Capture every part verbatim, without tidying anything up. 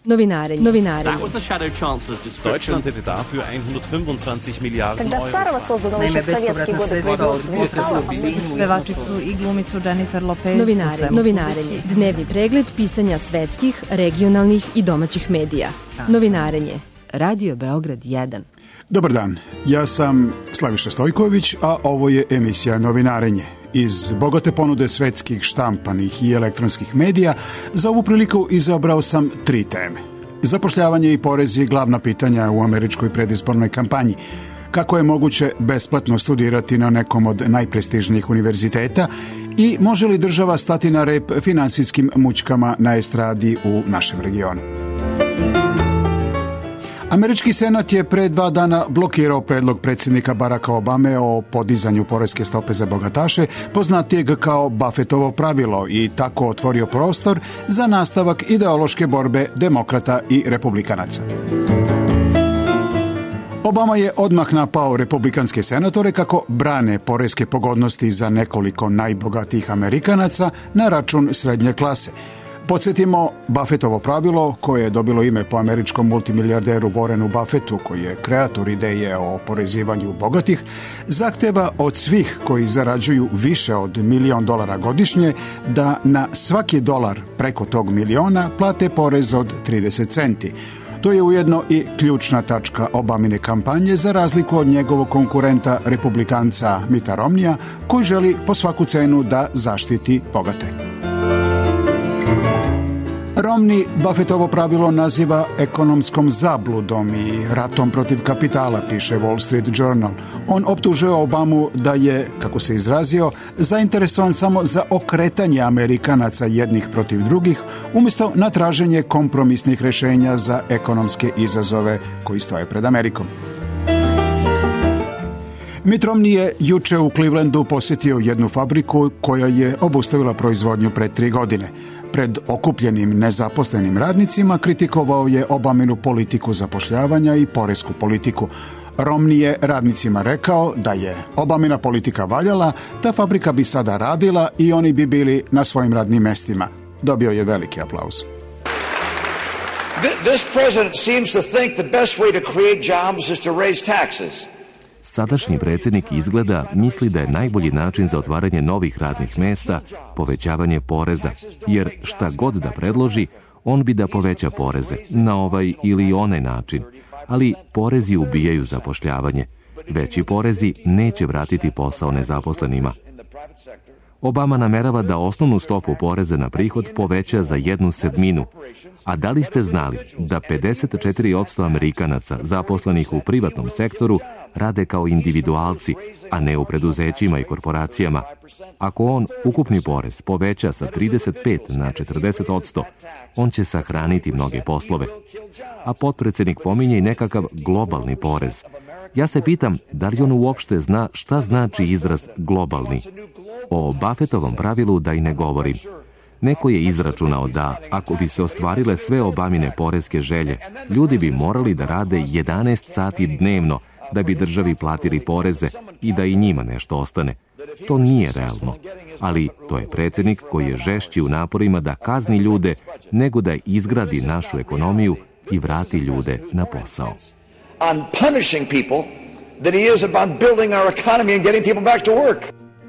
Novinarenje. Novinarenje. Deutschland hätte dafür hundertfünfundzwanzig Miliarden Когда старого создано Naime, еще в советские bespovratna годы sredstva od производства potresa не u стало. pevačicu i glumicu Jennifer Lopez. Novinarenje. Novinarenje. Dnevni pregled pisanja svetskih, regionalnih i domaćih medija. Novinarenje. Radio Beograd jedan. Dobar dan, ja sam Slaviša Stojković, a ovo je emisija Novinarenje. Iz bogate ponude svetskih štampanih i elektronskih medija za ovu priliku izabrao sam tri teme. Zapošljavanje i porezi glavna pitanja u američkoj predizbornoj kampanji. Kako je moguće besplatno studirati na nekom od najprestižnijih univerziteta i može li država stati na rep finansijskim mućkama na estradi u našem regionu? Američki senat je pre dva dana blokirao predlog predsjednika Baracka Obame o podizanju poreske stope za bogataše, poznatijeg kao Buffettovo pravilo, i tako otvorio prostor za nastavak ideološke borbe demokrata i republikanaca. Obama je odmah napao republikanske senatore kako brane poreske pogodnosti za nekoliko najbogatijih Amerikanaca na račun srednje klase. Podsjetimo, Buffettovo pravilo, koje je dobilo ime po američkom multimilijarderu Warrenu Buffettu, koji je kreator ideje o oporezivanju bogatih, zahteva od svih koji zarađuju više od milion dolara godišnje da na svaki dolar preko tog miliona plate porez od trideset centi. To je ujedno i ključna tačka Obamine kampanje, za razliku od njegovog konkurenta republikanca Mitta Romneya, koji želi po svaku cenu da zaštiti bogate. Romney Buffettovo pravilo naziva ekonomskom zabludom i ratom protiv kapitala, piše Wall Street Journal. On optužuje Obamu da je, kako se izrazio, zainteresovan samo za okretanje Amerikanaca jednih protiv drugih, umjesto na traženje kompromisnih rješenja za ekonomske izazove koji stoje pred Amerikom. Mitt Romney je juče u Clevelandu posjetio jednu fabriku koja je obustavila proizvodnju pred tri godine. Pred okupljenim nezaposlenim radnicima kritikovao je Obaminu politiku zapošljavanja i poresku politiku. Romney je radnicima rekao da je Obamina politika valjala, ta fabrika bi sada radila i oni bi bili na svojim radnim mestima. Dobio je veliki aplauz. This president seems to think the best way to create jobs is to raise taxes. Sadašnji predsjednik izgleda misli da je najbolji način za otvaranje novih radnih mesta povećavanje poreza, jer šta god da predloži, on bi da poveća poreze na ovaj ili onaj način. Ali porezi ubijaju zapošljavanje. Veći porezi neće vratiti posao nezaposlenima. Obama namerava da osnovnu stopu poreza na prihod poveća za jednu sedminu. A da li ste znali da pedeset četiri posto Amerikanaca zaposlenih u privatnom sektoru rade kao individualci, a ne u preduzećima i korporacijama? Ako on ukupni porez poveća sa trideset pet na četrdeset posto, on će sahraniti mnoge poslove. A potpredsjednik pominje i nekakav globalni porez. Ja se pitam da li on uopšte zna šta znači izraz globalni. O Buffettovom pravilu da i ne govorim. Neko je izračunao da, ako bi se ostvarile sve Obamine poreske želje, ljudi bi morali da rade jedanaest sati dnevno da bi državi platili poreze i da i njima nešto ostane. To nije realno. Ali to je predsjednik koji je žešći u naporima da kazni ljude nego da izgradi našu ekonomiju i vrati ljude na posao. On punishing people than he is about building our economy and getting people back to work.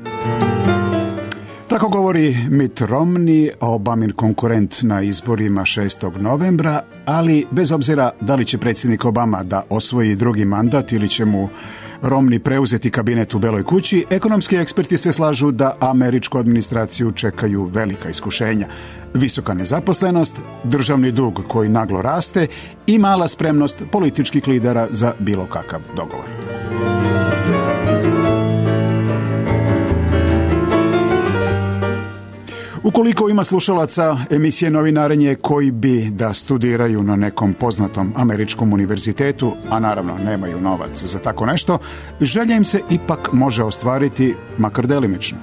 Tako govori Mitt Romney, Obamin konkurent na izborima šestog novembra, ali bez obzira da li će predsjednik Obama da osvoji drugi mandat ili će mu Romney preuzeti kabinet u Beloj kući, ekonomski eksperti se slažu da američku administraciju čekaju velika iskušenja. Visoka nezaposlenost, državni dug koji naglo raste i mala spremnost političkih lidera za bilo kakav dogovor. Ukoliko ima slušalaca emisije Novinarenje koji bi da studiraju na nekom poznatom američkom univerzitetu, a naravno nemaju novac za tako nešto, želja im se ipak može ostvariti, makar delimično.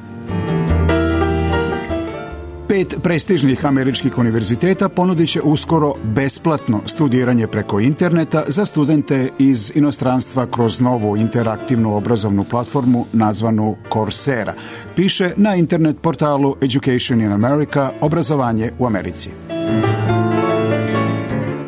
Pet prestižnih američkih univerziteta ponudit će uskoro besplatno studiranje preko interneta za studente iz inostranstva kroz novu interaktivnu obrazovnu platformu nazvanu Coursera, piše na internet portalu Education in America, obrazovanje u Americi.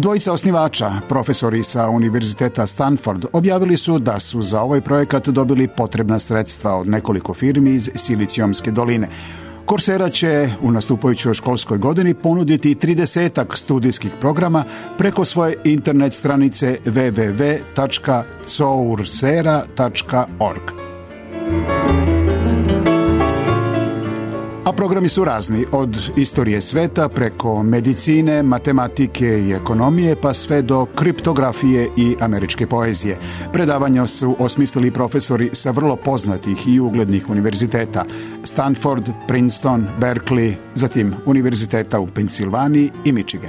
Dvojica osnivača, profesori sa Univerziteta Stanford, objavili su da su za ovaj projekat dobili potrebna sredstva od nekoliko firmi iz Silicijomske doline. Coursera će u nastupajućoj školskoj godini ponuditi tridesetak studijskih programa preko svoje internet stranice w w w tačka coursera tačka org. A programi su razni, od istorije sveta preko medicine, matematike i ekonomije pa sve do kriptografije i američke poezije. Predavanja su osmislili profesori sa vrlo poznatih i uglednih univerziteta: Stanford, Princeton, Berkeley, zatim univerziteta u Pensilvaniji i Michigan.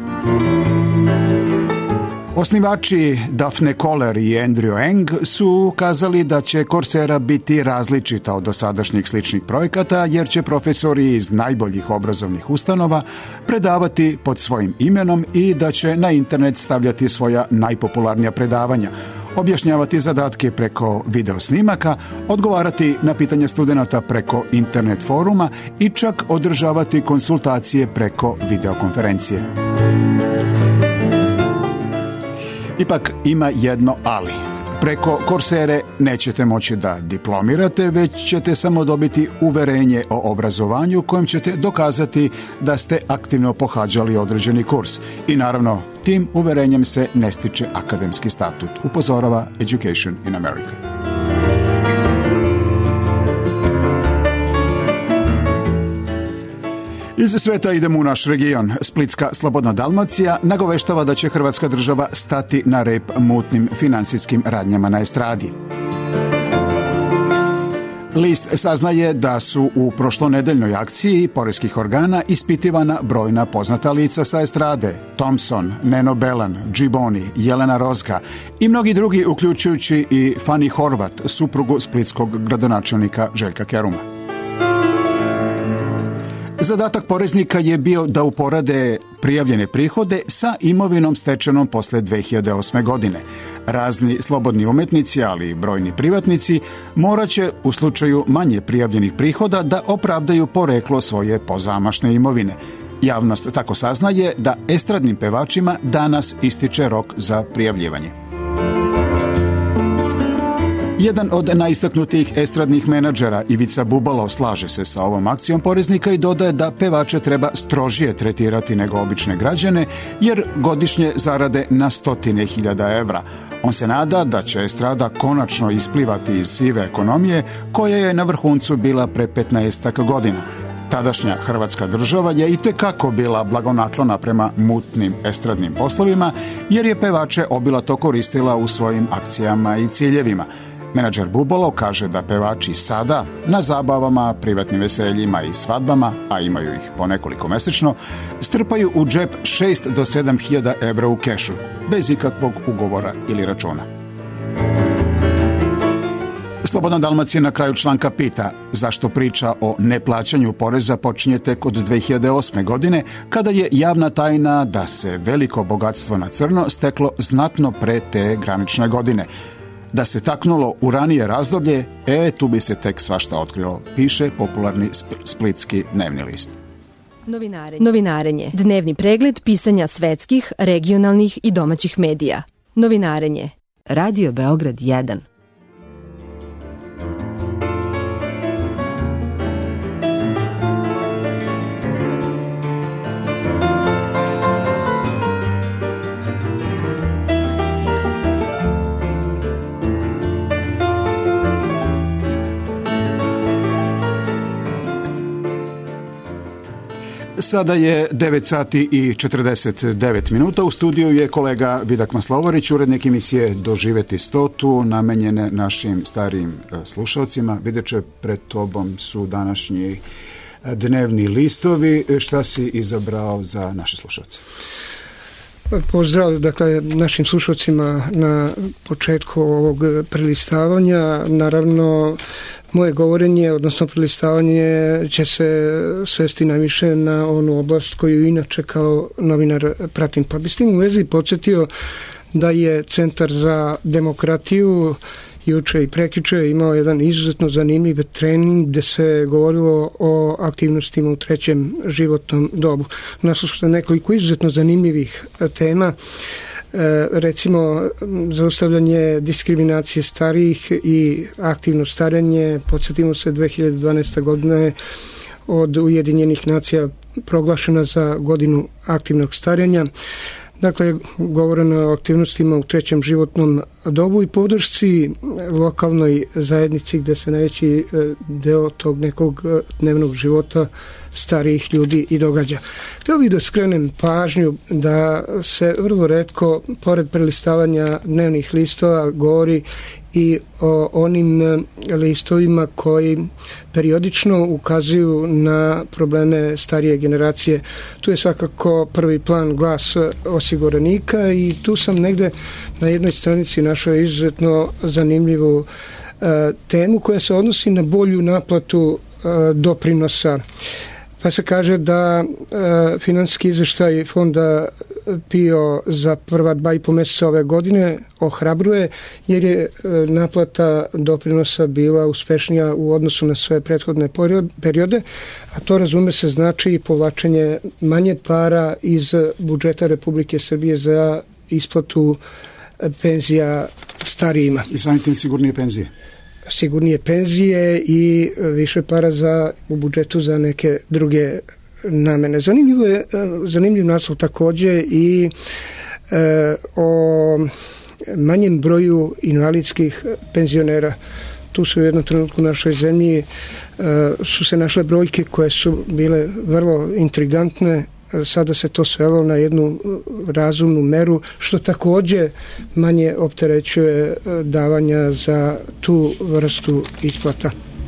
Osnivači Daphne Koller i Andrew Eng su kazali da će Coursera biti različita od dosadašnjih sličnih projekata, jer će profesori iz najboljih obrazovnih ustanova predavati pod svojim imenom i da će na internet stavljati svoja najpopularnija predavanja, objašnjavati zadatke preko video snimaka, odgovarati na pitanja studenata preko internet foruma i čak održavati konsultacije preko videokonferencije. Ipak ima jedno ali. Preko Coursere nećete moći da diplomirate, već ćete samo dobiti uverenje o obrazovanju kojim ćete dokazati da ste aktivno pohađali određeni kurs. I naravno, tim uverenjem se ne stiče akademski statut, upozorava Education in America. Iz sveta idemo u naš region. Splitska Slobodna Dalmacija nagoveštava da će Hrvatska država stati na rep mutnim finansijskim radnjama na estradi. List saznaje da su u prošlonedeljnoj akciji poreskih organa ispitivana brojna poznata lica sa estrade: Thompson, Neno Belan, Džiboni, Jelena Rozga i mnogi drugi, uključujući i Fani Horvat, suprugu splitskog gradonačelnika Željka Keruma. Zadatak poreznika je bio da uporade prijavljene prihode sa imovinom stečenom posle dve hiljade osme. godine. Razni slobodni umetnici, ali i brojni privatnici, morat će u slučaju manje prijavljenih prihoda da opravdaju poreklo svoje pozamašne imovine. Javnost tako saznaje da estradnim pevačima danas ističe rok za prijavljivanje. Jedan od najistaknutijih estradnih menadžera, Ivica Bubalo, slaže se sa ovom akcijom poreznika i dodaje da pevače treba strožije tretirati nego obične građane, jer godišnje zarade na stotine hiljada evra. On se nada da će estrada konačno isplivati iz sive ekonomije koja je na vrhuncu bila pre petnaestak godina. Tadašnja Hrvatska država je itekako bila blagonaklona prema mutnim estradnim poslovima, jer je pevače obilato koristila u svojim akcijama i ciljevima. Menadžer Bubalo kaže da pevači sada na zabavama, privatnim veseljima i svadbama, a imaju ih po nekoliko mesečno, strpaju u džep šest do sedam hiljada evra u kešu, bez ikakvog ugovora ili računa. Slobodna Dalmacija na kraju članka pita zašto priča o neplaćanju poreza počinje tek od dve hiljade osme. godine, kada je javna tajna da se veliko bogatstvo na crno steklo znatno pre te granične godine. Da se taknulo u ranije razdoblje, e, tu bi se tek svašta otkrilo, piše popularni splitski dnevni list. Novinarenje. Novinarenje. Dnevni pregled pisanja svetskih, regionalnih i domaćih medija. Novinarenje. Radio Beograd jedan. Sada je devet sati i četrdeset devet minuta. U studiju je kolega Vidak Maslovarić, urednik emisije Doživeti stotu, namenjene našim starijim slušalcima. Videće, pred tobom su današnji dnevni listovi. Šta si izabrao za naše slušalce? Pozdrav, dakle, našim slušalcima na početku ovog prelistavanja. Naravno, moje govorenje, odnosno prelistavanje, će se svesti najviše na onu oblast koju inače kao novinar pratim. Pa bi s tim u vezi podsjetio da je Centar za demokratiju juče i prekjuče imao jedan izuzetno zanimljiv trening gde se govorilo o aktivnostima u trećem životnom dobu. Naslušao sam nekoliko izuzetno zanimljivih tema, recimo zaustavljanje diskriminacije starijih i aktivno starenje. Podsjetimo se, dve hiljade dvanaeste. godine od Ujedinjenih nacija proglašena za godinu aktivnog starenja. Dakle, govoreno o aktivnostima u trećem životnom dobu i podršci lokalnoj zajednici gde se najveći deo tog nekog dnevnog života starijih ljudi i događa. Htio bih da skrenem pažnju da se vrlo retko, pored prelistavanja dnevnih listova, govori i o onim listovima koji periodično ukazuju na probleme starije generacije. Tu je svakako prvi plan Glas osiguranika i tu sam negde na jednoj stranici našao izuzetno zanimljivu uh, temu koja se odnosi na bolju naplatu uh, doprinosa. Pa se kaže da uh, finansijski izveštaj fonda P I O za prva dva i po mjeseca ove godine ohrabruje jer je naplata doprinosa bila uspešnija u odnosu na sve prethodne periode, a to razume se znači povlačenje manje para iz budžeta Republike Srbije za isplatu penzija starijima. I samim tim sigurnije penzije. Sigurnije penzije i više para za, u budžetu za neke druge namene. Zanimljivo je, zanimljiv naslov takođe i e, o manjem broju invalidskih penzionera. Tu su u jednom trenutku u našoj zemlji e, su se našle brojke koje su bile vrlo intrigantne. Sada se to svelo na jednu razumnu meru, što takođe manje opterećuje davanja za tu vrstu isplata.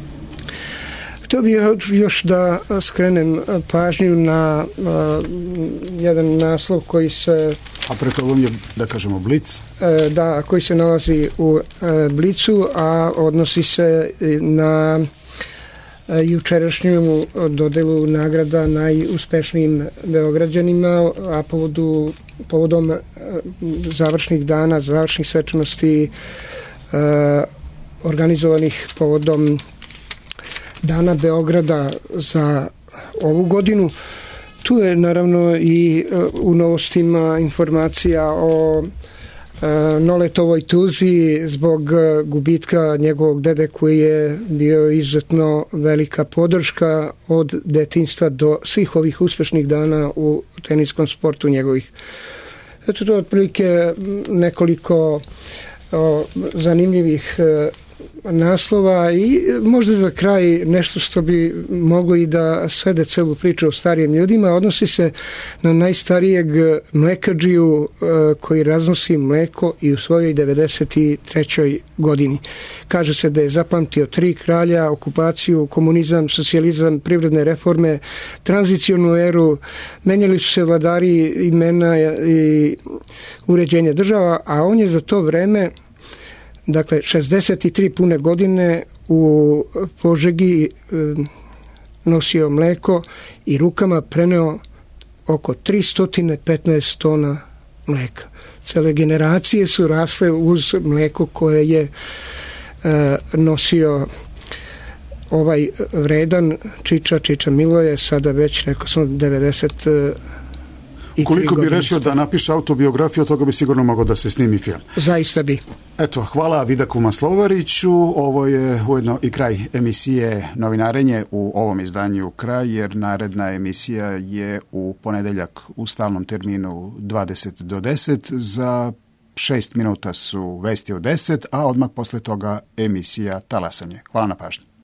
Htio bih još da skrenem pažnju na uh, jedan naslov koji se... A pre toga je, da kažemo, Blic? Uh, da, koji se nalazi u uh, Blicu, a odnosi se na uh, jučerašnju dodelu nagrada najuspešnijim Beograđanima, a povodu, povodom uh, završnih dana, završnih svečanosti uh, organizovanih povodom Dana Beograda za ovu godinu. Tu je naravno i u novostima informacija o Noletovoj tuzi zbog gubitka njegovog dede koji je bio izuzetno velika podrška od detinjstva do svih ovih uspešnih dana u teniskom sportu njegovih. Eto, to je otprilike nekoliko o, zanimljivih naslova i možda za kraj nešto što bi moglo i da svede celu priču o starijim ljudima. Odnosi se na najstarijeg mlekadžiju koji raznosi mleko i u svojoj devedeset trećoj godini. Kaže se da je zapamtio tri kralja, okupaciju, komunizam, socijalizam, privredne reforme, tranzicionu eru, menjali su se vladari, imena i uređenje država, a on je za to vreme, dakle, šezdeset tri pune godine u Požegi e, nosio mleko i rukama preneo oko tristo petnaest tona mleka. Cele generacije su rasle uz mleko koje je e, nosio ovaj vredan Čiča, Čiča Miloje, sada već, rekao sam, devedeset Koliko bi rešio da napiše autobiografiju, od toga bi sigurno mogao da se snimi film. Zaista bi. Eto, hvala Vidaku Maslovariću. Ovo je ujedno i kraj emisije Novinarenje u ovom izdanju Kraj, jer naredna emisija je u ponedeljak u stalnom terminu dvadeset do deset. Za šest minuta su vesti od deset, a odmah posle toga emisija Talasanje. Hvala na pažnji.